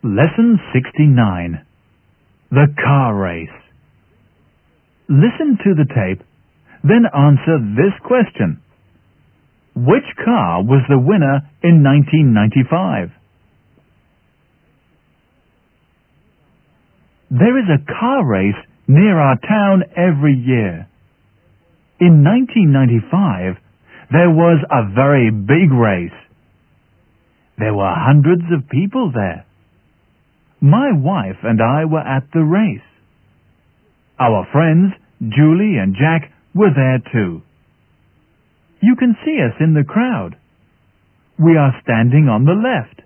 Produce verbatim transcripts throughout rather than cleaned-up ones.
Lesson sixty-nine. The Car Race. Listen to the tape, then answer this question. Which car was the winner in nineteen ninety-five? There is a car race near our town every year. In nineteen ninety-five, there was a very big race. There were hundreds of people there. My wife and I were at the race. Our friends, Julie and Jack, were there too. You can see us in the crowd. We are standing on the left.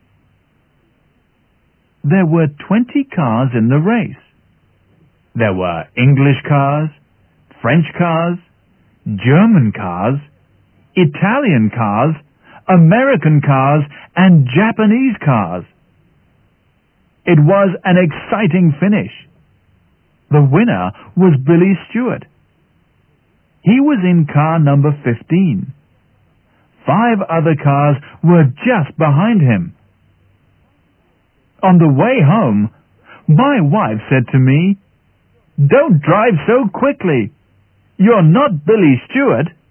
There were twenty cars in the race. There were English cars, French cars, German cars, Italian cars, American cars, and Japanese cars. It was an exciting finish. The winner was Billy Stewart. He was in car number fifteen. Five other cars were just behind him. On the way home, my wife said to me, "Don't drive so quickly. You're not Billy Stewart."